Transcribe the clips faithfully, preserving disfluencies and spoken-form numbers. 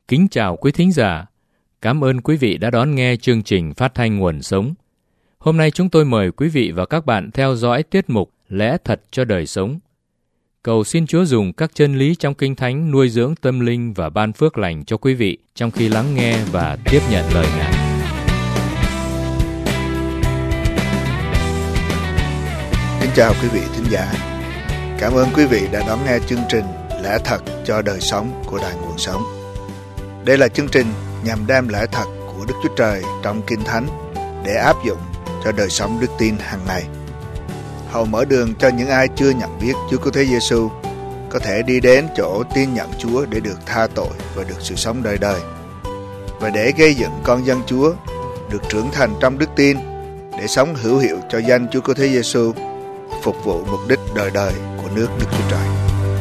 Kính chào quý thính giả. Cảm ơn quý vị đã đón nghe chương trình phát thanh Nguồn Sống. Hôm nay chúng tôi mời quý vị và các bạn theo dõi tiết mục Lẽ Thật cho Đời Sống. Cầu xin Chúa dùng các chân lý trong Kinh Thánh nuôi dưỡng tâm linh và ban phước lành cho quý vị trong khi lắng nghe và tiếp nhận lời Ngài. Kính chào quý vị thính giả. Cảm ơn quý vị đã đón nghe chương trình Lẽ Thật cho Đời Sống của Đài Nguồn Sống. Đây là chương trình nhằm đem lẽ thật của Đức Chúa Trời trong Kinh Thánh để áp dụng cho đời sống đức tin hàng ngày. Hầu mở đường cho những ai chưa nhận biết Chúa Cứu Thế Giêsu có thể đi đến chỗ tin nhận Chúa để được tha tội và được sự sống đời đời, và để gây dựng con dân Chúa được trưởng thành trong đức tin để sống hữu hiệu cho danh Chúa Cứu Thế Giêsu, phục vụ mục đích đời đời của nước Đức Chúa Trời.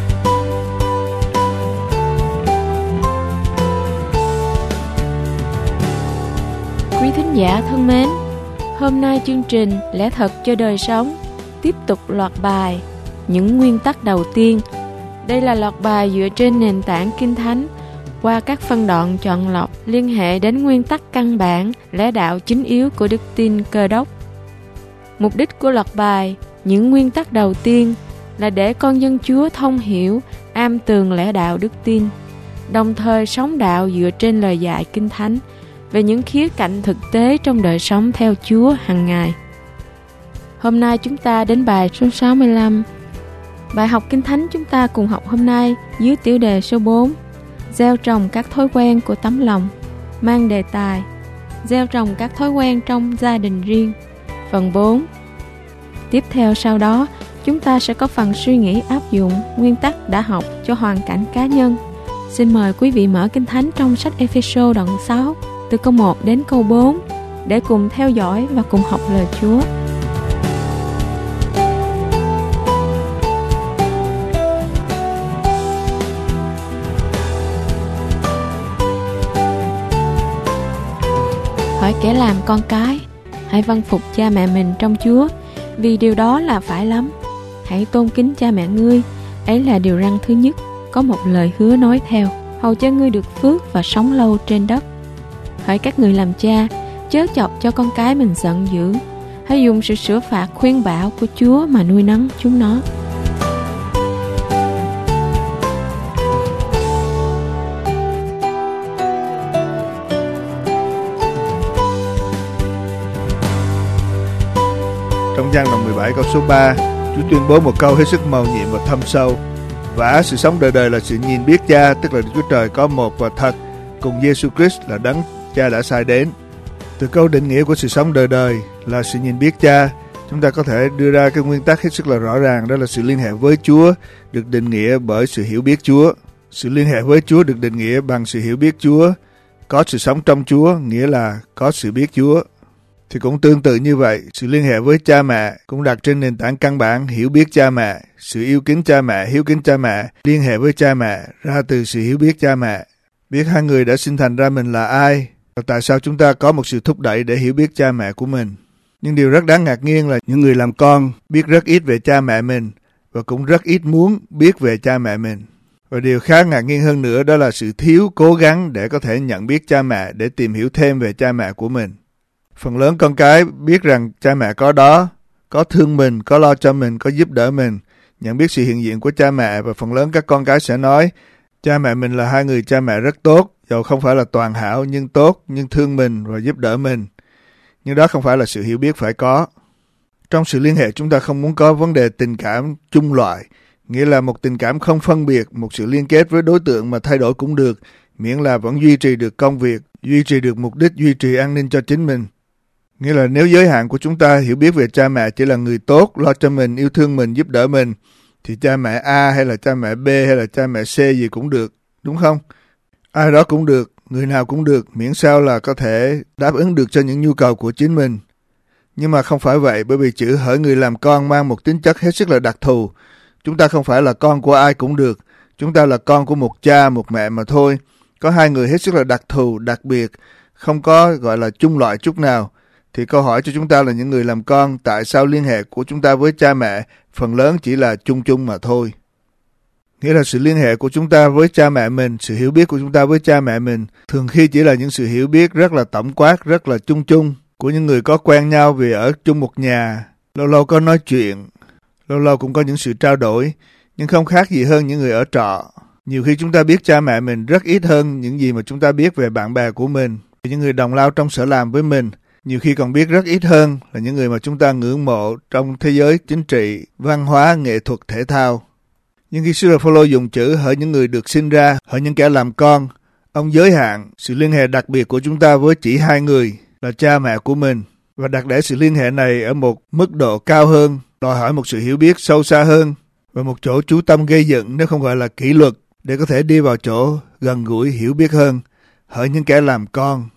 Quý thính giả thân mến, hôm nay chương trình Lẽ Thật cho Đời Sống tiếp tục loạt bài Những nguyên tắc đầu tiên. Đây là loạt bài dựa trên nền tảng Kinh Thánh qua các phân đoạn chọn lọc liên hệ đến nguyên tắc căn bản, lẽ đạo chính yếu của đức tin Cơ Đốc. Mục đích của loạt bài Những nguyên tắc đầu tiên là để con dân Chúa thông hiểu, am tường lẽ đạo đức tin, đồng thời sống đạo dựa trên lời dạy Kinh Thánh về những khía cạnh thực tế trong đời sống theo Chúa hàng ngày. Hôm nay chúng ta đến bài số sáu mươi lăm. Bài học Kinh Thánh chúng ta cùng học hôm nay dưới tiểu đề số bốn, gieo trồng các thói quen của tấm lòng, mang đề tài gieo trồng các thói quen trong gia đình riêng, phần bốn. Tiếp theo sau đó, chúng ta sẽ có phần suy nghĩ áp dụng nguyên tắc đã học cho hoàn cảnh cá nhân. Xin mời quý vị mở Kinh Thánh trong sách Ê-phê-sô đoạn sáu, từ câu một đến câu bốn, để cùng theo dõi và cùng học lời Chúa. Hỏi kẻ làm con cái, hãy vâng phục cha mẹ mình trong Chúa, vì điều đó là phải lắm. Hãy tôn kính cha mẹ ngươi, ấy là điều răn thứ nhất, có một lời hứa nói theo, hầu cho ngươi được phước và sống lâu trên đất. Hỡi các người làm cha, chớ chọc cho con cái mình giận dữ, hãy dùng sự sửa phạt khuyên bảo của Chúa mà nuôi nấng chúng nó. Trong gian đoạn mười bảy câu số ba, Chúa tuyên bố một câu hết sức mầu nhiệm và thâm sâu: và sự sống đời đời là sự nhìn biết Cha, tức là Đức Chúa Trời có một và thật, cùng Giêsu Christ là đấng Cha đã sai đến. Từ câu định nghĩa của sự sống đời đời là sự nhìn biết Cha, chúng ta có thể đưa ra cái nguyên tắc hết sức là rõ ràng, đó là sự liên hệ với Chúa được định nghĩa bởi sự hiểu biết Chúa. Sự liên hệ với Chúa được định nghĩa bằng sự hiểu biết Chúa. Có sự sống trong Chúa nghĩa là có sự biết Chúa. Thì cũng tương tự như vậy, sự liên hệ với cha mẹ cũng đặt trên nền tảng căn bản hiểu biết cha mẹ, sự yêu kính cha mẹ, hiếu kính cha mẹ, liên hệ với cha mẹ ra từ sự hiểu biết cha mẹ. Biết hai người đã sinh thành ra mình là ai, và tại sao chúng ta có một sự thúc đẩy để hiểu biết cha mẹ của mình. Nhưng điều rất đáng ngạc nhiên là những người làm con biết rất ít về cha mẹ mình, và cũng rất ít muốn biết về cha mẹ mình. Và điều khá ngạc nhiên hơn nữa đó là sự thiếu cố gắng để có thể nhận biết cha mẹ, để tìm hiểu thêm về cha mẹ của mình. Phần lớn con cái biết rằng cha mẹ có đó, có thương mình, có lo cho mình, có giúp đỡ mình, nhận biết sự hiện diện của cha mẹ, và phần lớn các con cái sẽ nói cha mẹ mình là hai người cha mẹ rất tốt, dầu không phải là toàn hảo nhưng tốt, nhưng thương mình và giúp đỡ mình. Nhưng đó không phải là sự hiểu biết phải có. Trong sự liên hệ chúng ta không muốn có vấn đề tình cảm chung loại, nghĩa là một tình cảm không phân biệt, một sự liên kết với đối tượng mà thay đổi cũng được, miễn là vẫn duy trì được công việc, duy trì được mục đích, duy trì an ninh cho chính mình. Nghĩa là nếu giới hạn của chúng ta hiểu biết về cha mẹ chỉ là người tốt, lo cho mình, yêu thương mình, giúp đỡ mình, thì cha mẹ A hay là cha mẹ B hay là cha mẹ C gì cũng được, đúng không? Ai đó cũng được, người nào cũng được, miễn sao là có thể đáp ứng được cho những nhu cầu của chính mình. Nhưng mà không phải vậy, bởi vì chữ hỡi người làm con mang một tính chất hết sức là đặc thù. Chúng ta không phải là con của ai cũng được, chúng ta là con của một cha, một mẹ mà thôi. Có hai người hết sức là đặc thù, đặc biệt, không có gọi là chung loại chút nào. Thì câu hỏi cho chúng ta là những người làm con, tại sao liên hệ của chúng ta với cha mẹ phần lớn chỉ là chung chung mà thôi? Nghĩa là sự liên hệ của chúng ta với cha mẹ mình, sự hiểu biết của chúng ta với cha mẹ mình thường khi chỉ là những sự hiểu biết rất là tổng quát, rất là chung chung của những người có quen nhau vì ở chung một nhà, lâu lâu có nói chuyện, lâu lâu cũng có những sự trao đổi, nhưng không khác gì hơn những người ở trọ. Nhiều khi chúng ta biết cha mẹ mình rất ít hơn những gì mà chúng ta biết về bạn bè của mình, những người đồng lao trong sở làm với mình. Nhiều khi còn biết rất ít hơn là những người mà chúng ta ngưỡng mộ trong thế giới chính trị, văn hóa, nghệ thuật, thể thao. Nhưng khi sứ đồ Phao-lô dùng chữ hỡi những người được sinh ra, hỡi những kẻ làm con, ông giới hạn sự liên hệ đặc biệt của chúng ta với chỉ hai người là cha mẹ của mình, và đặt để sự liên hệ này ở một mức độ cao hơn, đòi hỏi một sự hiểu biết sâu xa hơn và một chỗ chú tâm gây dựng, nếu không gọi là kỷ luật, để có thể đi vào chỗ gần gũi hiểu biết hơn. Hỡi những kẻ làm con.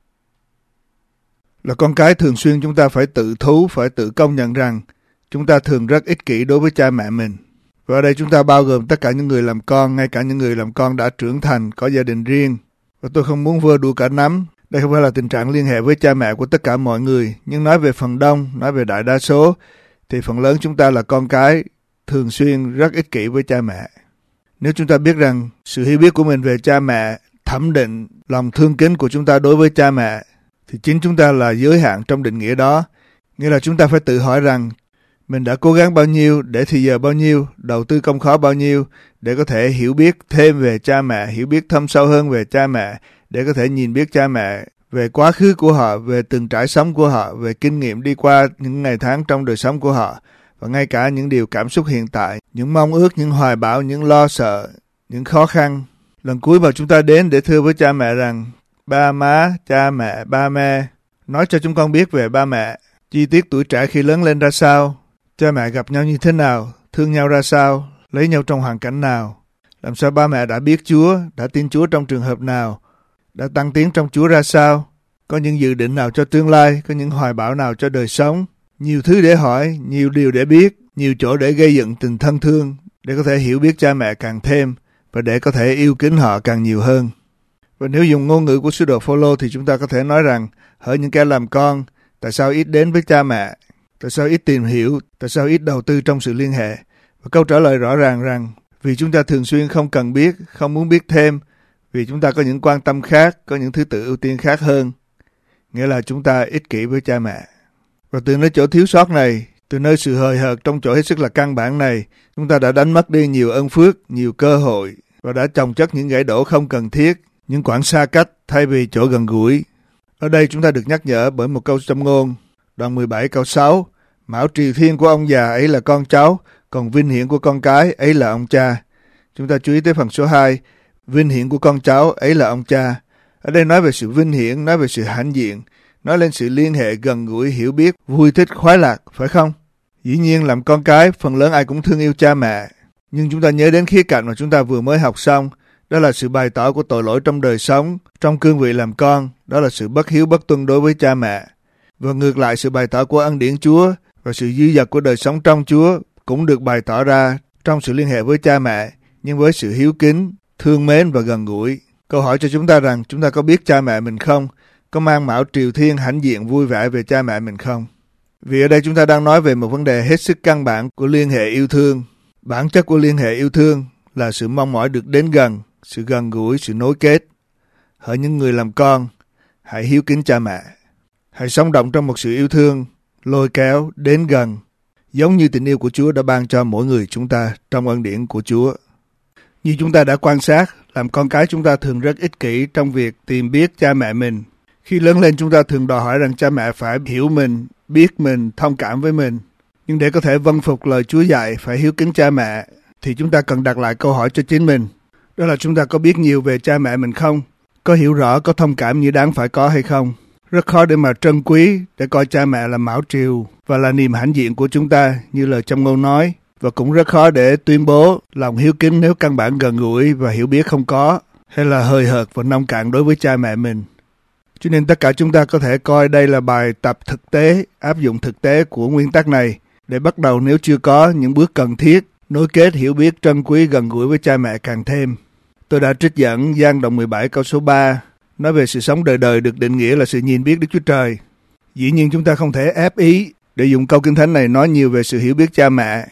Là con cái, thường xuyên chúng ta phải tự thú, phải tự công nhận rằng chúng ta thường rất ích kỷ đối với cha mẹ mình. Và ở đây chúng ta bao gồm tất cả những người làm con, ngay cả những người làm con đã trưởng thành, có gia đình riêng. Và tôi không muốn vơ đua cả nắm. Đây không phải là tình trạng liên hệ với cha mẹ của tất cả mọi người. Nhưng nói về phần đông, nói về đại đa số, thì phần lớn chúng ta là con cái, thường xuyên rất ích kỷ với cha mẹ. Nếu chúng ta biết rằng sự hiểu biết của mình về cha mẹ thẩm định lòng thương kính của chúng ta đối với cha mẹ, thì chính chúng ta là giới hạn trong định nghĩa đó. Nghĩa là chúng ta phải tự hỏi rằng mình đã cố gắng bao nhiêu, để thì giờ bao nhiêu, đầu tư công khó bao nhiêu để có thể hiểu biết thêm về cha mẹ, hiểu biết thâm sâu hơn về cha mẹ, để có thể nhìn biết cha mẹ về quá khứ của họ, về từng trải sống của họ, về kinh nghiệm đi qua những ngày tháng trong đời sống của họ, và ngay cả những điều cảm xúc hiện tại, những mong ước, những hoài bão, những lo sợ, những khó khăn. Lần cuối mà chúng ta đến để thưa với cha mẹ rằng ba má, cha mẹ, ba mẹ, nói cho chúng con biết về ba mẹ, chi tiết tuổi trẻ khi lớn lên ra sao, cha mẹ gặp nhau như thế nào, thương nhau ra sao, lấy nhau trong hoàn cảnh nào, làm sao ba mẹ đã biết Chúa, đã tin Chúa trong trường hợp nào, đã tăng tiến trong Chúa ra sao, có những dự định nào cho tương lai, có những hoài bão nào cho đời sống. Nhiều thứ để hỏi, nhiều điều để biết, nhiều chỗ để gây dựng tình thân thương, để có thể hiểu biết cha mẹ càng thêm và để có thể yêu kính họ càng nhiều hơn. Và nếu dùng ngôn ngữ của sứ đồ Phao-lô thì chúng ta có thể nói rằng hỡi những kẻ làm con, tại sao ít đến với cha mẹ, tại sao ít tìm hiểu, tại sao ít đầu tư trong sự liên hệ. Và câu trả lời rõ ràng rằng vì chúng ta thường xuyên không cần biết, không muốn biết thêm, vì chúng ta có những quan tâm khác, có những thứ tự ưu tiên khác hơn. Nghĩa là chúng ta ích kỷ với cha mẹ. Và từ nơi chỗ thiếu sót này, từ nơi sự hời hợt trong chỗ hết sức là căn bản này, chúng ta đã đánh mất đi nhiều ân phước, nhiều cơ hội và đã chồng chất những gãy đổ không cần thiết, những quãng xa cách thay vì chỗ gần gũi. Ở đây chúng ta được nhắc nhở bởi một câu châm ngôn, đoạn mười bảy câu sáu, mão triều thiên của ông già ấy là con cháu, còn vinh hiển của con cái ấy là ông cha. Chúng ta chú ý tới phần số hai, vinh hiển của con cháu ấy là ông cha. Ở đây nói về sự vinh hiển, nói về sự hãnh diện, nói lên sự liên hệ gần gũi, hiểu biết, vui thích, khoái lạc, phải không? Dĩ nhiên làm con cái, phần lớn ai cũng thương yêu cha mẹ. Nhưng chúng ta nhớ đến khía cạnh mà chúng ta vừa mới học xong, đó là sự bày tỏ của tội lỗi trong đời sống, trong cương vị làm con, đó là sự bất hiếu bất tuân đối với cha mẹ. Và ngược lại, sự bày tỏ của ân điển Chúa và sự dư dật của đời sống trong Chúa cũng được bày tỏ ra trong sự liên hệ với cha mẹ, nhưng với sự hiếu kính, thương mến và gần gũi. Câu hỏi cho chúng ta rằng chúng ta có biết cha mẹ mình không? Có mang mão triều thiên hãnh diện vui vẻ về cha mẹ mình không? Vì ở đây chúng ta đang nói về một vấn đề hết sức căn bản của liên hệ yêu thương. Bản chất của liên hệ yêu thương là sự mong mỏi được đến gần, sự gần gũi, sự nối kết. Hỡi những người làm con, hãy hiếu kính cha mẹ. Hãy sống động trong một sự yêu thương, lôi kéo, đến gần, giống như tình yêu của Chúa đã ban cho mỗi người chúng ta trong ân điển của Chúa. Như chúng ta đã quan sát, làm con cái chúng ta thường rất ích kỷ trong việc tìm biết cha mẹ mình. Khi lớn lên chúng ta thường đòi hỏi rằng cha mẹ phải hiểu mình, biết mình, thông cảm với mình. Nhưng để có thể vâng phục lời Chúa dạy phải hiếu kính cha mẹ, thì chúng ta cần đặt lại câu hỏi cho chính mình. Đó là chúng ta có biết nhiều về cha mẹ mình không? Có hiểu rõ, có thông cảm như đáng phải có hay không? Rất khó để mà trân quý, để coi cha mẹ là mão triều và là niềm hãnh diện của chúng ta, như lời châm ngôn nói. Và cũng rất khó để tuyên bố lòng hiếu kính nếu căn bản gần gũi và hiểu biết không có, hay là hời hợt và nông cạn đối với cha mẹ mình. Cho nên tất cả chúng ta có thể coi đây là bài tập thực tế, áp dụng thực tế của nguyên tắc này, để bắt đầu nếu chưa có những bước cần thiết, nối kết, hiểu biết, trân quý, gần gũi với cha mẹ càng thêm. Tôi đã trích dẫn Giăng đoạn mười bảy câu số ba, nói về sự sống đời đời được định nghĩa là sự nhìn biết Đức Chúa Trời. Dĩ nhiên chúng ta không thể ép ý để dùng câu Kinh Thánh này nói nhiều về sự hiểu biết cha mẹ.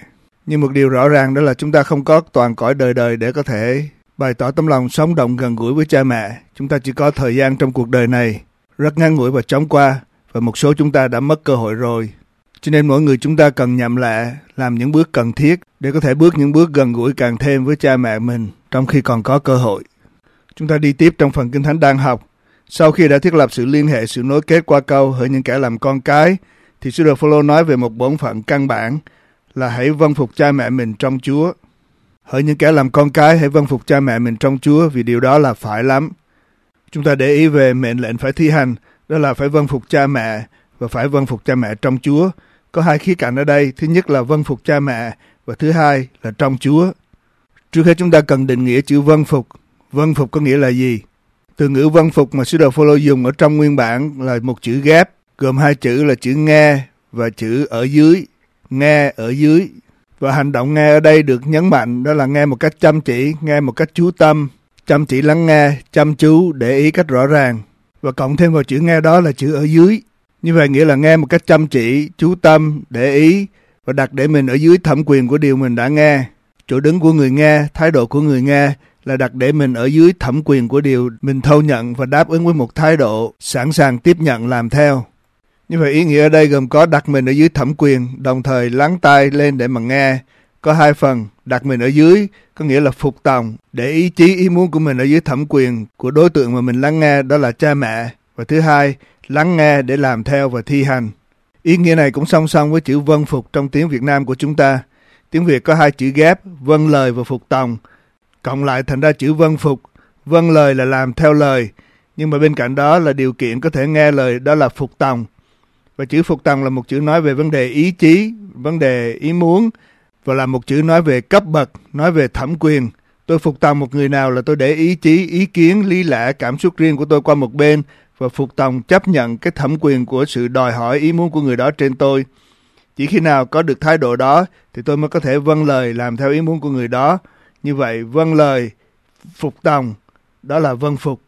Nhưng một điều rõ ràng đó là chúng ta không có toàn cõi đời đời để có thể bày tỏ tấm lòng sống động gần gũi với cha mẹ. Chúng ta chỉ có thời gian trong cuộc đời này rất ngắn ngủi và chóng qua, và một số chúng ta đã mất cơ hội rồi. Cho nên mỗi người chúng ta cần nhậm lệ, làm những bước cần thiết để có thể bước những bước gần gũi càng thêm với cha mẹ mình trong khi còn có cơ hội. Chúng ta đi tiếp trong phần Kinh Thánh đang học. Sau khi đã thiết lập sự liên hệ, sự nối kết qua câu hỡi những kẻ làm con cái, thì sứ đồ Phôlô nói về một bổn phận căn bản là hãy vâng phục cha mẹ mình trong Chúa. Hỡi những kẻ làm con cái, hãy vâng phục cha mẹ mình trong Chúa, vì điều đó là phải lắm. Chúng ta để ý về mệnh lệnh phải thi hành, đó là phải vâng phục cha mẹ và phải vâng phục cha mẹ trong Chúa. Có hai khía cạnh ở đây, thứ nhất là vâng phục cha mẹ và thứ hai là trong Chúa. Trước hết chúng ta cần định nghĩa chữ vâng phục. Vâng phục có nghĩa là gì? Từ ngữ vâng phục mà sứ đồ Phôlô dùng ở trong nguyên bản là một chữ ghép, gồm hai chữ là chữ nghe và chữ ở dưới. Nghe ở dưới. Và hành động nghe ở đây được nhấn mạnh, đó là nghe một cách chăm chỉ, nghe một cách chú tâm, chăm chỉ lắng nghe, chăm chú, để ý cách rõ ràng. Và cộng thêm vào chữ nghe đó là chữ ở dưới. Như vậy nghĩa là nghe một cách chăm chỉ, chú tâm, để ý và đặt để mình ở dưới thẩm quyền của điều mình đã nghe. Chỗ đứng của người nghe, thái độ của người nghe là đặt để mình ở dưới thẩm quyền của điều mình thâu nhận và đáp ứng với một thái độ sẵn sàng tiếp nhận làm theo. Như vậy ý nghĩa ở đây gồm có đặt mình ở dưới thẩm quyền, đồng thời lắng tai lên để mà nghe. Có hai phần, đặt mình ở dưới có nghĩa là phục tòng, để ý chí ý muốn của mình ở dưới thẩm quyền của đối tượng mà mình lắng nghe, đó là cha mẹ. Và thứ hai, lắng nghe để làm theo và thi hành. Ý nghĩa này cũng song song với chữ vâng phục trong tiếng Việt Nam của chúng ta. Tiếng Việt có hai chữ ghép, vâng lời và phục tòng, cộng lại thành ra chữ vâng phục. Vâng lời là làm theo lời, nhưng mà bên cạnh đó là điều kiện có thể nghe lời, đó là phục tòng. Và chữ phục tòng là một chữ nói về vấn đề ý chí, vấn đề ý muốn, và là một chữ nói về cấp bậc, nói về thẩm quyền. Tôi phục tòng một người nào là tôi để ý chí, ý kiến, lý lẽ, cảm xúc riêng của tôi qua một bên và phục tòng chấp nhận cái thẩm quyền của sự đòi hỏi ý muốn của người đó trên tôi. Chỉ khi nào có được thái độ đó thì tôi mới có thể vâng lời làm theo ý muốn của người đó. Như vậy vâng lời, phục tòng, đó là vâng phục.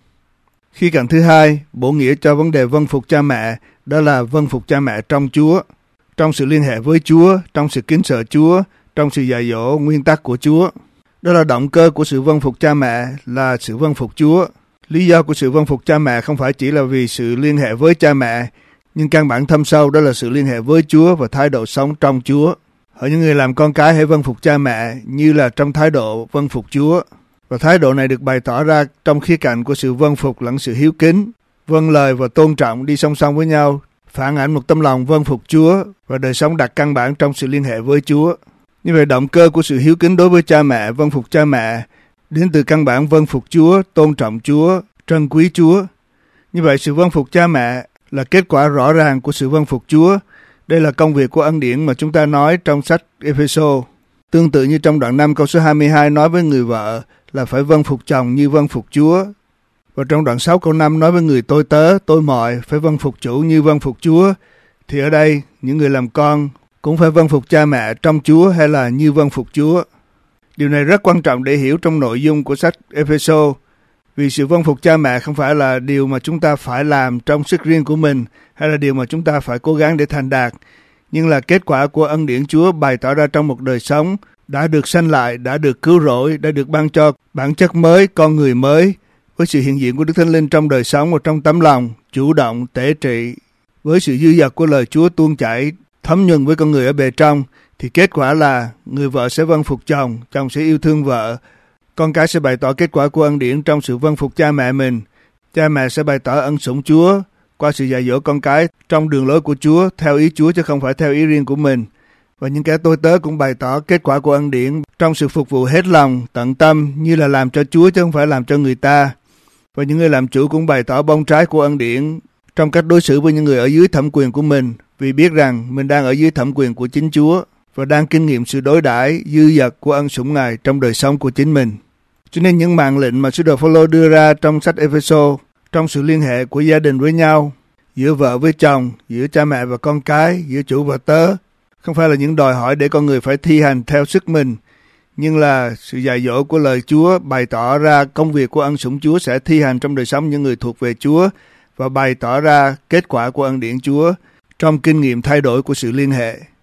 Khía cạnh thứ hai, bổ nghĩa cho vấn đề vâng phục cha mẹ, đó là vâng phục cha mẹ trong Chúa, trong sự liên hệ với Chúa, trong sự kính sợ Chúa, trong sự dạy dỗ nguyên tắc của Chúa. Đó là động cơ của sự vâng phục cha mẹ là sự vâng phục Chúa. Lý do của sự vâng phục cha mẹ không phải chỉ là vì sự liên hệ với cha mẹ, nhưng căn bản thâm sâu đó là sự liên hệ với Chúa và thái độ sống trong Chúa. Hỡi những người làm con cái hãy vâng phục cha mẹ như là trong thái độ vâng phục Chúa. Và thái độ này được bày tỏ ra trong khía cạnh của sự vâng phục lẫn sự hiếu kính. Vâng lời và tôn trọng đi song song với nhau, phản ảnh một tấm lòng vâng phục Chúa và đời sống đặt căn bản trong sự liên hệ với Chúa. Như vậy động cơ của sự hiếu kính đối với cha mẹ, vâng phục cha mẹ, đến từ căn bản vâng phục Chúa, tôn trọng Chúa, trân quý Chúa. Như vậy sự vâng phục cha mẹ là kết quả rõ ràng của sự vâng phục Chúa. Đây là công việc của ân điển mà chúng ta nói trong sách Ê-phê-sô. Tương tự như trong đoạn năm câu số hai mươi hai nói với người vợ là phải vâng phục chồng như vâng phục Chúa. Và trong đoạn sáu câu năm nói với người tôi tớ, tôi mọi phải vâng phục chủ như vâng phục Chúa. Thì ở đây những người làm con cũng phải vâng phục cha mẹ trong Chúa hay là như vâng phục Chúa. Điều này rất quan trọng để hiểu trong nội dung của sách Ê-phê-sô. Vì sự vâng phục cha mẹ không phải là điều mà chúng ta phải làm trong sức riêng của mình hay là điều mà chúng ta phải cố gắng để thành đạt, nhưng là kết quả của ân điển Chúa bày tỏ ra trong một đời sống đã được sanh lại, đã được cứu rỗi, đã được ban cho bản chất mới, con người mới, với sự hiện diện của Đức Thánh Linh trong đời sống và trong tấm lòng, chủ động, tể trị, với sự dư dật của lời Chúa tuôn chảy, thấm nhuần với con người ở bề trong, thì kết quả là người vợ sẽ vâng phục chồng, chồng sẽ yêu thương vợ, con cái sẽ bày tỏ kết quả của ân điển trong sự vâng phục cha mẹ mình, cha mẹ sẽ bày tỏ ân sủng Chúa qua sự dạy dỗ con cái trong đường lối của Chúa, theo ý Chúa chứ không phải theo ý riêng của mình. Và những kẻ tôi tớ cũng bày tỏ kết quả của ân điển trong sự phục vụ hết lòng, tận tâm như là làm cho Chúa chứ không phải làm cho người ta. Và những người làm chủ cũng bày tỏ bông trái của ân điển trong cách đối xử với những người ở dưới thẩm quyền của mình, vì biết rằng mình đang ở dưới thẩm quyền của chính Chúa và đang kinh nghiệm sự đối đãi dư dật của ân sủng Ngài trong đời sống của chính mình. Cho nên những mạng lệnh mà sứ đồ Phôlô đưa ra trong sách Ê-phê-sô trong sự liên hệ của gia đình với nhau, giữa vợ với chồng, giữa cha mẹ và con cái, giữa chủ và tớ, không phải là những đòi hỏi để con người phải thi hành theo sức mình, nhưng là sự dạy dỗ của lời Chúa bày tỏ ra công việc của ân sủng Chúa sẽ thi hành trong đời sống những người thuộc về Chúa và bày tỏ ra kết quả của ân điển Chúa trong kinh nghiệm thay đổi của sự liên hệ.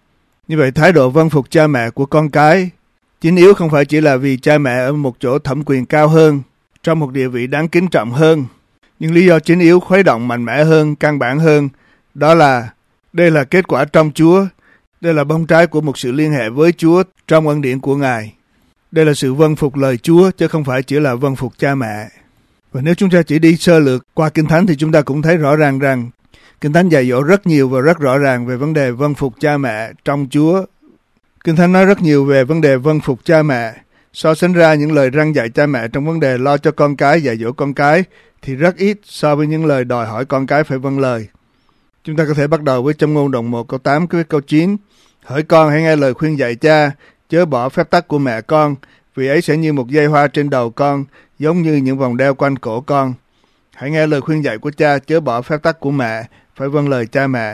Như vậy thái độ vâng phục cha mẹ của con cái chính yếu không phải chỉ là vì cha mẹ ở một chỗ thẩm quyền cao hơn, trong một địa vị đáng kính trọng hơn, nhưng lý do chính yếu khuấy động mạnh mẽ hơn, căn bản hơn, đó là đây là kết quả trong Chúa, đây là bông trái của một sự liên hệ với Chúa trong ân điển của Ngài. Đây là sự vâng phục lời Chúa chứ không phải chỉ là vâng phục cha mẹ. Và nếu chúng ta chỉ đi sơ lược qua Kinh Thánh thì chúng ta cũng thấy rõ ràng rằng Kinh Thánh dạy dỗ rất nhiều và rất rõ ràng về vấn đề vâng phục cha mẹ trong Chúa. Kinh Thánh nói rất nhiều về vấn đề vâng phục cha mẹ, so sánh ra những lời răn dạy cha mẹ trong vấn đề lo cho con cái, dạy dỗ con cái thì rất ít so với những lời đòi hỏi con cái phải vâng lời. Chúng ta có thể bắt đầu với Châm ngôn đoạn một câu tám với câu chín. Hỡi con hãy nghe lời khuyên dạy cha, chớ bỏ phép tắc của mẹ con, vì ấy sẽ như một dây hoa trên đầu con, giống như những vòng đeo quanh cổ con. Hãy nghe lời khuyên dạy của cha, chớ bỏ phép tắc của mẹ, phải vâng lời cha mẹ.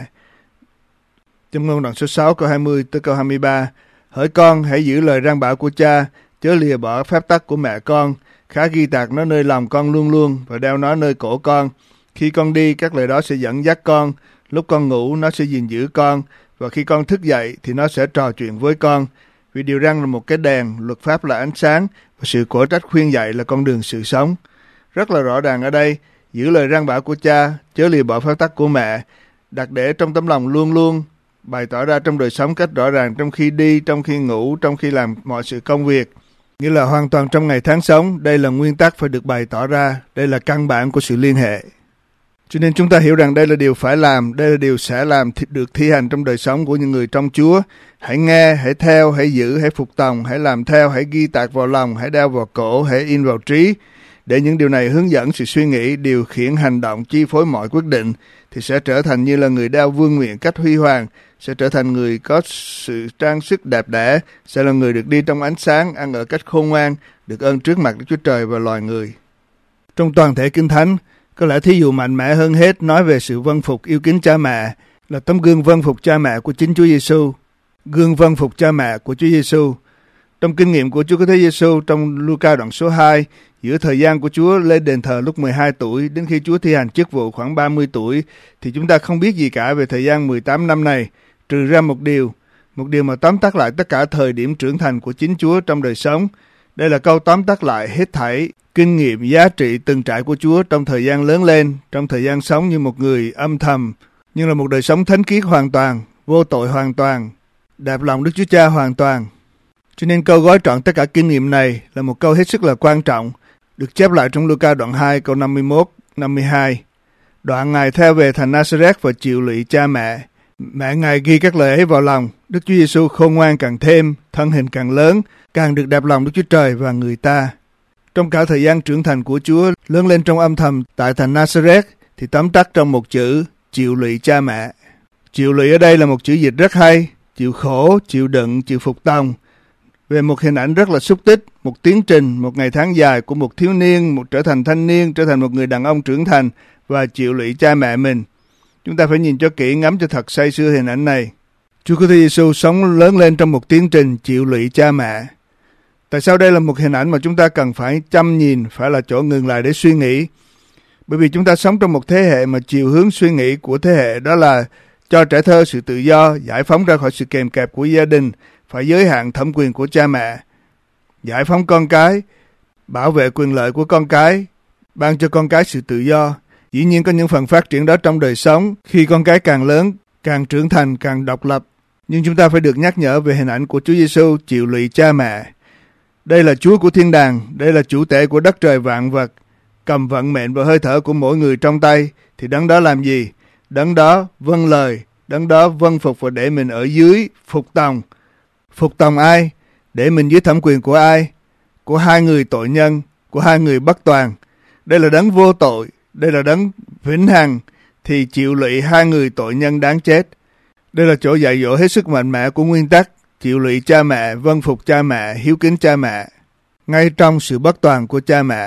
Châm ngôn đoạn số sáu câu hai mươi tới câu hai mươi ba. Hỡi con hãy giữ lời răn bảo của cha, chớ lìa bỏ phép tắc của mẹ con, khá ghi tạc nó nơi lòng con luôn luôn và đeo nó nơi cổ con. Khi con đi, các lời đó sẽ dẫn dắt con, lúc con ngủ nó sẽ gìn giữ con, và khi con thức dậy thì nó sẽ trò chuyện với con. Vì điều răn là một cái đèn, luật pháp là ánh sáng, và sự cổ trách khuyên dạy là con đường sự sống. Rất là rõ ràng ở đây, giữ lời răn bảo của cha, chớ lìa bỏ phép tắc của mẹ, đặt để trong tấm lòng luôn luôn, bày tỏ ra trong đời sống cách rõ ràng trong khi đi, trong khi ngủ, trong khi làm mọi sự công việc. Nghĩa là hoàn toàn trong ngày tháng sống, đây là nguyên tắc phải được bày tỏ ra, đây là căn bản của sự liên hệ. Cho nên chúng ta hiểu rằng đây là điều phải làm, đây là điều sẽ làm được thi hành trong đời sống của những người trong Chúa. Hãy nghe, hãy theo, hãy giữ, hãy phục tòng, hãy làm theo, hãy ghi tạc vào lòng, hãy đeo vào cổ, hãy in vào trí. Để những điều này hướng dẫn sự suy nghĩ, điều khiển hành động, chi phối mọi quyết định, thì sẽ trở thành như là người đeo vương miện cách huy hoàng, sẽ trở thành người có sự trang sức đẹp đẽ, sẽ là người được đi trong ánh sáng, ăn ở cách khôn ngoan, được ơn trước mặt Đức Chúa Trời và loài người. Trong toàn thể Kinh Thánh, có lẽ thí dụ mạnh mẽ hơn hết nói về sự vâng phục yêu kính cha mẹ là tấm gương vâng phục cha mẹ của chính Chúa Giêsu, gương vâng phục cha mẹ của Chúa Giêsu. Trong kinh nghiệm của Chúa Cứu Thế Giêsu trong Luca đoạn số hai, giữa thời gian của Chúa lên đền thờ lúc mười hai tuổi đến khi Chúa thi hành chức vụ khoảng ba mươi tuổi, thì chúng ta không biết gì cả về thời gian mười tám năm này, trừ ra một điều, một điều mà tóm tắt lại tất cả thời điểm trưởng thành của chính Chúa trong đời sống. Đây là câu tóm tắt lại hết thảy kinh nghiệm giá trị từng trải của Chúa trong thời gian lớn lên, trong thời gian sống như một người âm thầm, nhưng là một đời sống thánh khiết hoàn toàn, vô tội hoàn toàn, đẹp lòng Đức Chúa Cha hoàn toàn. Cho nên câu gói trọn tất cả kinh nghiệm này là một câu hết sức là quan trọng, được chép lại trong Luca đoạn hai câu năm mươi mốt, năm mươi hai. Đoạn Ngài theo về thành Nazareth và chịu lụy cha mẹ. Mẹ Ngài ghi các lời ấy vào lòng. Đức Chúa Giêsu khôn ngoan càng thêm, thân hình càng lớn, càng được đẹp lòng Đức Chúa Trời và người ta. Trong cả thời gian trưởng thành của Chúa, lớn lên trong âm thầm tại thành Nazareth, thì tóm tắt trong một chữ, chịu lụy cha mẹ. Chịu lụy ở đây là một chữ dịch rất hay, chịu khổ, chịu đựng, chịu phục tòng. Về một hình ảnh rất là xúc tích, một tiến trình, một ngày tháng dài của một thiếu niên, một trở thành thanh niên, trở thành một người đàn ông trưởng thành và chịu lụy cha mẹ mình. Chúng ta phải nhìn cho kỹ, ngắm cho thật say sưa hình ảnh này. Chúa Cứu Thế Giêsu sống lớn lên trong một tiến trình chịu lụy cha mẹ. Tại sao đây là một hình ảnh mà chúng ta cần phải chăm nhìn, phải là chỗ ngừng lại để suy nghĩ? Bởi vì chúng ta sống trong một thế hệ mà chiều hướng suy nghĩ của thế hệ đó là cho trẻ thơ sự tự do, giải phóng ra khỏi sự kèm kẹp của gia đình, phải giới hạn thẩm quyền của cha mẹ, giải phóng con cái, bảo vệ quyền lợi của con cái, ban cho con cái sự tự do. Dĩ nhiên có những phần phát triển đó trong đời sống, khi con cái càng lớn, càng trưởng thành, càng độc lập. Nhưng chúng ta phải được nhắc nhở về hình ảnh của Chúa Giêsu chịu lụy cha mẹ. Đây là Chúa của thiên đàng, đây là chủ tể của đất trời vạn vật, cầm vận mệnh và hơi thở của mỗi người trong tay, thì đấng đó làm gì? Đấng đó vâng lời, đấng đó vâng phục và để mình ở dưới, phục tòng. Phục tòng ai? Để mình dưới thẩm quyền của ai? Của hai người tội nhân, của hai người bất toàn. Đây là đấng vô tội, đây là đấng vĩnh hằng, thì chịu lụy hai người tội nhân đáng chết. Đây là chỗ dạy dỗ hết sức mạnh mẽ của nguyên tắc chịu lụy cha mẹ, vâng phục cha mẹ, hiếu kính cha mẹ, ngay trong sự bất toàn của cha mẹ.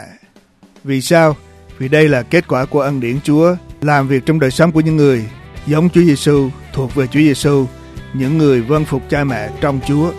Vì sao? Vì đây là kết quả của ân điển Chúa làm việc trong đời sống của những người giống Chúa Giêsu, thuộc về Chúa Giêsu, những người vâng phục cha mẹ trong Chúa.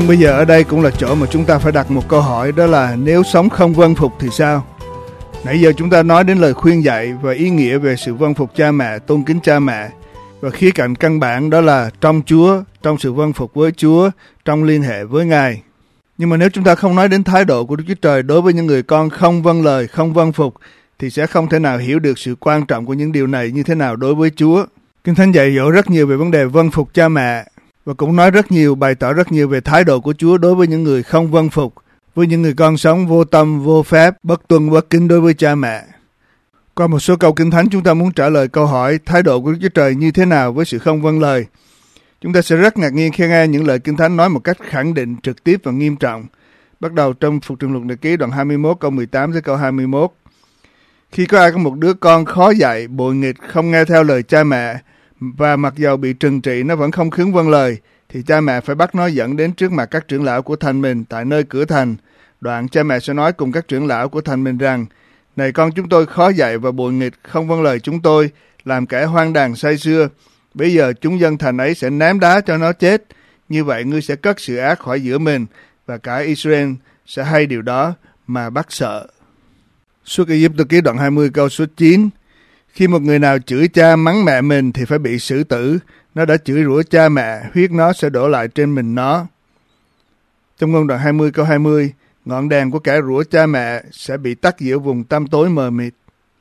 Nhưng bây giờ ở đây cũng là chỗ mà chúng ta phải đặt một câu hỏi, đó là nếu sống không vâng phục thì sao? Nãy giờ chúng ta nói đến lời khuyên dạy và ý nghĩa về sự vâng phục cha mẹ, tôn kính cha mẹ. Và khía cạnh căn bản đó là trong Chúa, trong sự vâng phục với Chúa, trong liên hệ với Ngài. Nhưng mà nếu chúng ta không nói đến thái độ của Đức Chúa Trời đối với những người con không vâng lời, không vâng phục, thì sẽ không thể nào hiểu được sự quan trọng của những điều này như thế nào đối với Chúa. Kinh Thánh dạy dỗ rất nhiều về vấn đề vâng phục cha mẹ, và cũng nói rất nhiều, bày tỏ rất nhiều về thái độ của Chúa đối với những người không vâng phục, với những người con sống vô tâm, vô phép, bất tuân, bất kính đối với cha mẹ. Qua một số câu Kinh Thánh, chúng ta muốn trả lời câu hỏi thái độ của Đức Chúa Trời như thế nào với sự không vâng lời. Chúng ta sẽ rất ngạc nhiên khi nghe những lời Kinh Thánh nói một cách khẳng định, trực tiếp và nghiêm trọng. Bắt đầu trong Phục Truyền Luật Nhật Ký đoạn hai mươi mốt câu mười tám tới câu hai mươi mốt. Khi có ai có một đứa con khó dạy, bội nghịch, không nghe theo lời cha mẹ, và mặc dầu bị trừng trị nó vẫn không khứng vâng lời, thì cha mẹ phải bắt nó dẫn đến trước mặt các trưởng lão của thành mình tại nơi cửa thành. Đoạn cha mẹ sẽ nói cùng các trưởng lão của thành mình rằng: Này con chúng tôi khó dạy và bội nghịch, không vâng lời chúng tôi, làm kẻ hoang đàn say sưa. Bây giờ chúng dân thành ấy sẽ ném đá cho nó chết. Như vậy ngươi sẽ cất sự ác khỏi giữa mình, và cả Israel sẽ hay điều đó mà bắt sợ. Suốt Ai-cập ký đoạn hai mươi câu số chín. Khi một người nào chửi cha mắng mẹ mình thì phải bị xử tử. Nó đã chửi rủa cha mẹ, huyết nó sẽ đổ lại trên mình nó. Trong Ngôn đoạn hai mươi câu hai mươi, ngọn đèn của kẻ rủa cha mẹ sẽ bị tắt giữa vùng tăm tối mờ mịt.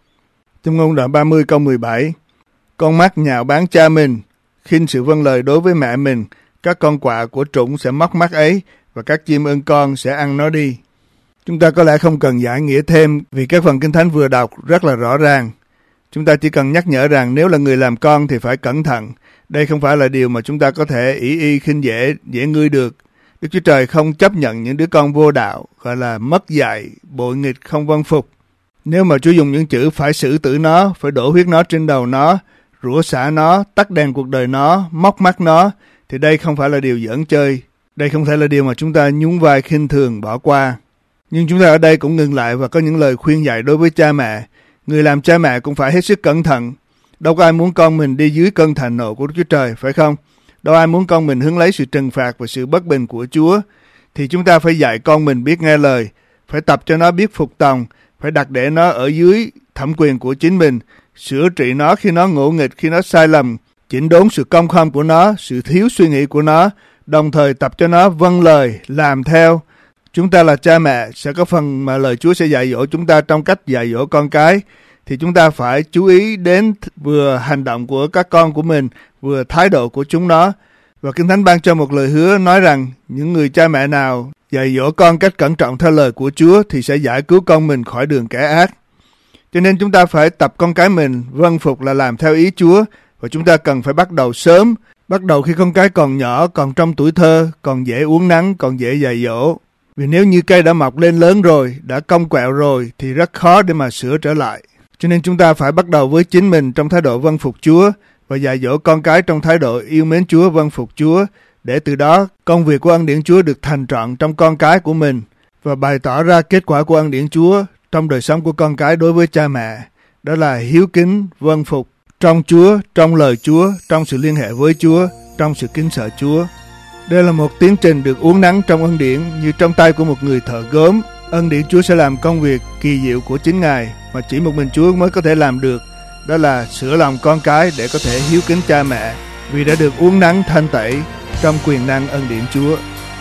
Trong Ngôn đoạn ba mươi câu mười bảy, con mắt nhạo báng cha mình, khinh sự vâng lời đối với mẹ mình, các con quạ của trũng sẽ móc mắt ấy, và các chim ưng con sẽ ăn nó đi. Chúng ta có lẽ không cần giải nghĩa thêm vì các phần Kinh Thánh vừa đọc rất là rõ ràng. Chúng ta chỉ cần nhắc nhở rằng nếu là người làm con thì phải cẩn thận. Đây không phải là điều mà chúng ta có thể ỷ y khinh dễ, dễ ngươi được. Đức Chúa Trời không chấp nhận những đứa con vô đạo, gọi là mất dạy, bội nghịch, không vâng phục. Nếu mà Chúa dùng những chữ phải xử tử nó, phải đổ huyết nó trên đầu nó, rủa xả nó, tắt đèn cuộc đời nó, móc mắt nó, thì đây không phải là điều giỡn chơi. Đây không thể là điều mà chúng ta nhún vai khinh thường bỏ qua. Nhưng chúng ta ở đây cũng ngừng lại và có những lời khuyên dạy đối với cha mẹ. Người làm cha mẹ cũng phải hết sức cẩn thận. Đâu có ai muốn con mình đi dưới cơn thạnh nộ của Đức Chúa Trời, phải không? Đâu ai muốn con mình hứng lấy sự trừng phạt và sự bất bình của Chúa. Thì chúng ta phải dạy con mình biết nghe lời, phải tập cho nó biết phục tòng, phải đặt để nó ở dưới thẩm quyền của chính mình, sửa trị nó khi nó ngỗ nghịch, khi nó sai lầm, chỉnh đốn sự công khâm của nó, sự thiếu suy nghĩ của nó, đồng thời tập cho nó vâng lời, làm theo. Chúng ta là cha mẹ, sẽ có phần mà lời Chúa sẽ dạy dỗ chúng ta trong cách dạy dỗ con cái. Thì chúng ta phải chú ý đến vừa hành động của các con của mình, vừa thái độ của chúng nó. Và Kinh Thánh ban cho một lời hứa nói rằng những người cha mẹ nào dạy dỗ con cách cẩn trọng theo lời của Chúa thì sẽ giải cứu con mình khỏi đường kẻ ác. Cho nên chúng ta phải tập con cái mình vâng phục là làm theo ý Chúa. Và chúng ta cần phải bắt đầu sớm, bắt đầu khi con cái còn nhỏ, còn trong tuổi thơ, còn dễ uốn nắn, còn dễ dạy dỗ. Vì nếu như cây đã mọc lên lớn rồi, đã cong quẹo rồi thì rất khó để mà sửa trở lại. Cho nên chúng ta phải bắt đầu với chính mình trong thái độ vâng phục Chúa và dạy dỗ con cái trong thái độ yêu mến Chúa, vâng phục Chúa, để từ đó công việc của ân điển Chúa được thành trọn trong con cái của mình và bày tỏ ra kết quả của ân điển Chúa trong đời sống của con cái đối với cha mẹ. Đó là hiếu kính, vâng phục trong Chúa, trong lời Chúa, trong sự liên hệ với Chúa, trong sự kính sợ Chúa. Đây là một tiến trình được uốn nắn trong ân điển như trong tay của một người thợ gốm. Ân điển Chúa sẽ làm công việc kỳ diệu của chính Ngài mà chỉ một mình Chúa mới có thể làm được. Đó là sửa lòng con cái để có thể hiếu kính cha mẹ vì đã được uốn nắn thanh tẩy trong quyền năng ân điển Chúa.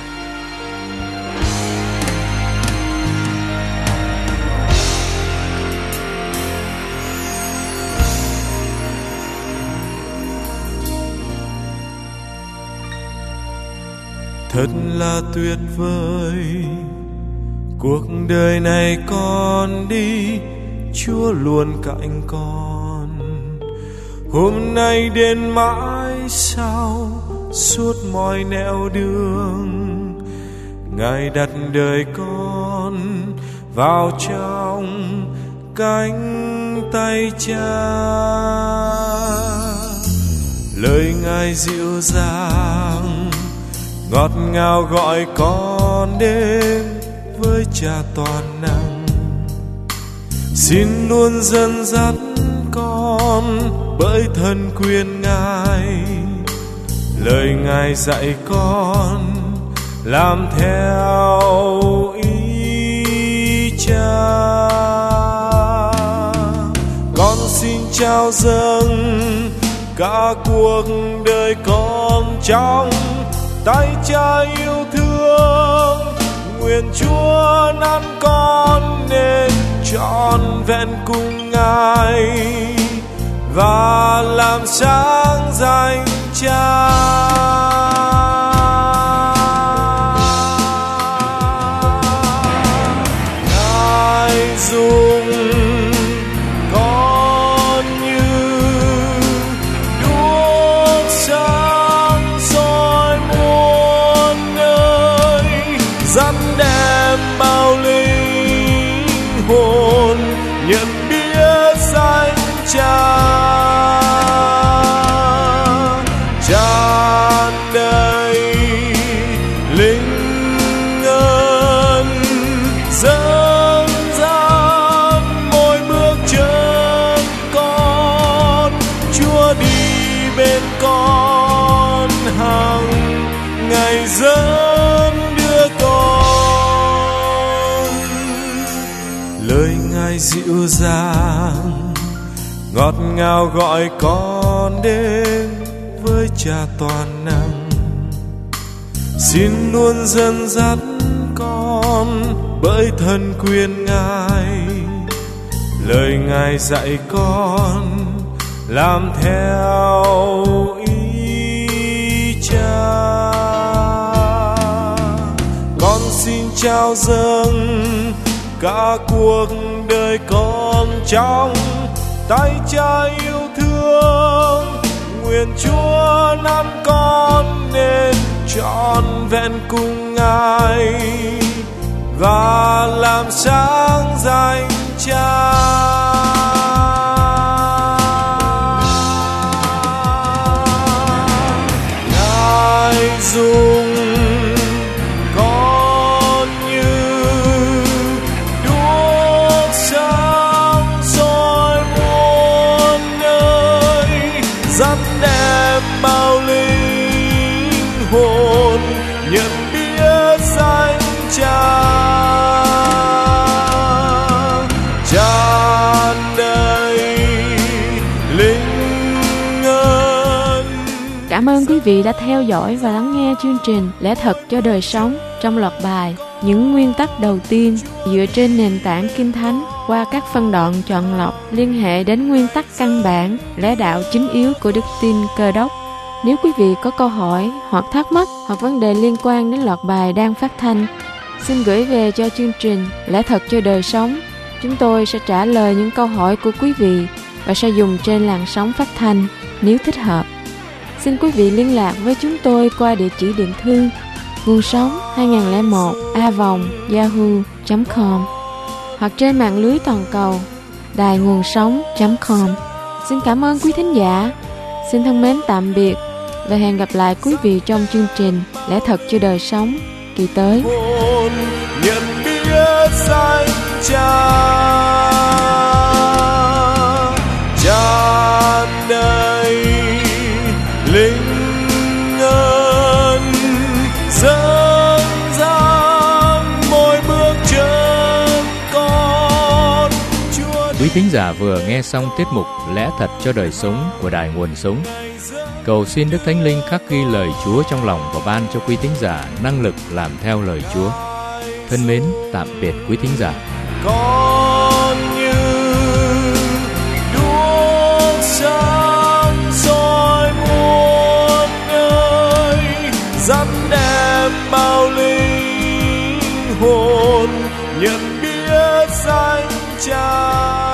Thật là tuyệt vời, cuộc đời này con đi, Chúa luôn cạnh con. Hôm nay đến mãi sau, suốt mọi nẻo đường, Ngài đặt đời con vào trong cánh tay Cha. Lời Ngài dịu dàng, ngọt ngào gọi con đến với Cha toàn năng. Xin luôn dẫn dắt con bởi thân quyền Ngài. Lời Ngài dạy con làm theo ý Cha. Con xin trao dâng cả cuộc đời con trong tay Cha yêu thương. Nguyện Chúa năn con nên trọn vẹn cùng Ngài và làm sáng danh Cha. Ngài dùng con như đuốc sáng soi muôn nơi, dắt đem bao linh hồn nhận biết danh Cha. Tràn đầy linh ơn dẫn dắt mỗi bước chân con. Chúa đi bên con hằng ngày dẫn đưa con. Lời Ngài dịu dàng ngọt ngào gọi con đến với Cha toàn năng. Xin luôn dẫn dắt con bởi thân quyền Ngài. Lời Ngài dạy con làm theo ý Cha. Con xin trao dâng cả cuộc đời con trong tay Cha yêu thương. Nguyện Chúa năn con nên trọn vẹn cùng Ngài và làm sáng danh Cha. Ngài dùng con như đuốc sáng soi muôn nơi, dắt đem bao linh hồn nhận biết danh Cha. Tràn đầy linh ơn. Cảm ơn quý vị đã theo dõi và lắng nghe chương trình Lẽ Thật cho Đời Sống trong loạt bài Những Nguyên Tắc Đầu Tiên dựa trên nền tảng Kinh Thánh qua các phân đoạn chọn lọc liên hệ đến nguyên tắc căn bản, lẽ đạo chính yếu của đức tin Cơ Đốc. Nếu quý vị có câu hỏi hoặc thắc mắc hoặc vấn đề liên quan đến loạt bài đang phát thanh, xin gửi về cho chương trình Lẽ Thật cho Đời Sống. Chúng tôi sẽ trả lời những câu hỏi của quý vị và sẽ dùng trên làn sóng phát thanh nếu thích hợp. Xin quý vị liên lạc với chúng tôi qua địa chỉ điện thư nguồn sống hai không một a vòng yahoo chấm com hoặc trên mạng lưới toàn cầu đài nguồn sống chấm com. Xin cảm ơn quý thính giả. Xin thân mến tạm biệt và hẹn gặp lại quý vị trong chương trình Lẽ Thật cho Đời Sống kỳ tới. Nhận biết danh Cha. Tràn đầy linh ơn dẫn dắt mỗi bước chân con. Quý thính giả vừa nghe xong tiết mục Lẽ Thật cho Đời Sống của Đài Nguồn Sống. Cầu xin Đức Thánh Linh khắc ghi lời Chúa trong lòng và ban cho quý thính giả năng lực làm theo lời Chúa. Thân mến, tạm biệt quý thính giả. Con như đuốc sáng soi muôn nơi, dắt đem bao linh hồn nhận biết danh Cha.